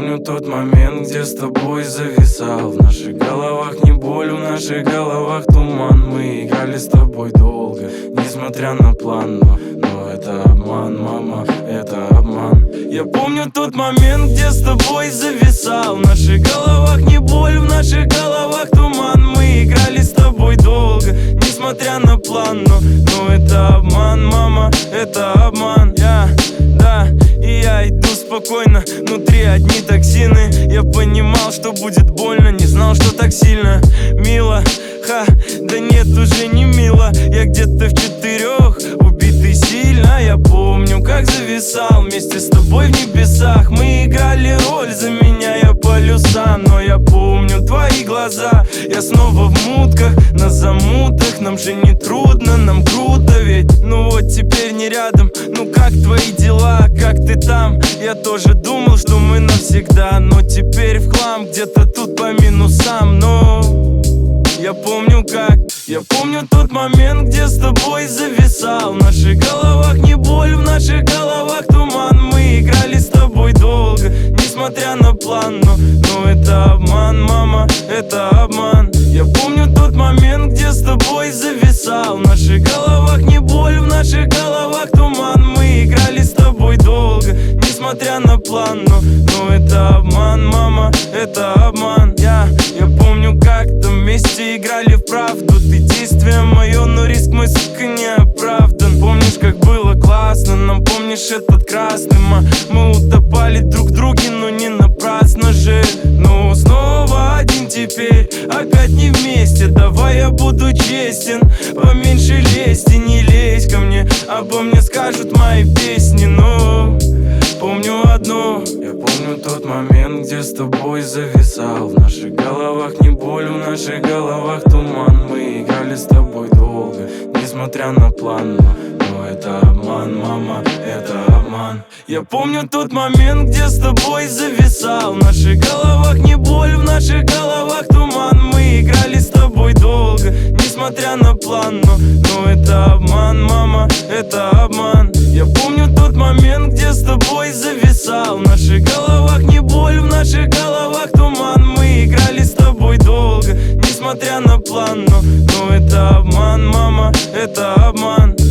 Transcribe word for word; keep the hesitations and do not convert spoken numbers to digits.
помню тот момент, где с тобой зависал. В наших головах не боль, в наших головах туман. Мы играли с тобой долго, несмотря на план. Но, но это обман, мама, это обман. Я помню тот момент, где с тобой зависал. В наших головах не боль, в наших головах туман. Мы играли с тобой долго, несмотря на план. Но, но это обман, мама, это обман. Я, да, и я иду спокойно, внутри одни токсины. Я понимал, что будет больно, не знал, что так сильно мило. Ха, да нет, уже не мило. Я где-то в четырех, убитый сильно. Я помню, как зависал вместе с тобой в небесах. Мы играли роль, заменяя полюса. Но я помню твои глаза. Я снова в мутках, на замутах. Нам же не трудно, нам круто ведь. Ну вот теперь не рядом. Ну как твои дела, как ты там? Я тоже думал, что мы навсегда. Но теперь в хлам, где-то тут по минусам. Но я помню как, я помню тот момент, где с тобой зависал. В наших головах не боль, в наших головах туман. Мы играли с тобой долго, несмотря на план. Но, но это обман, мама, это обман. Я помню тот момент, где с тобой зависал. В наших головах не боль, в наших головах туман. Мы играли с тобой долго, несмотря на план. Но, но это обман, мама, это обман. Я, я помню, как-то вместе играли в правду. Ты действие мое, но риск мой, сука, не оправдан. Помнишь, как было классно, нам помнишь этот красный ма. Мы утопали друг в друге, но не напрасно же. Ну снова один теперь, опять не вместе. Давай я буду честен, поменьше лезть и не лезь ко мне. Обо мне скажут мои песни, но помню одно. Я помню тот момент, где с тобой зависал. В наших головах не боль, в наших головах туман. Мы играли с тобой долго, несмотря на план. Но, но это обман, мама, это обман. Я помню тот момент, где с тобой зависал. В наших головах не боль, в наших головах туман. Мы играли с тобой долго, несмотря на план. Но, но это обман, мама, это обман. Я помню тот момент, где с тобой зависал. В наших головах не боль, в наших головах туман. Мы играли с тобой долго, несмотря на план. Но, но это обман, мама, это обман.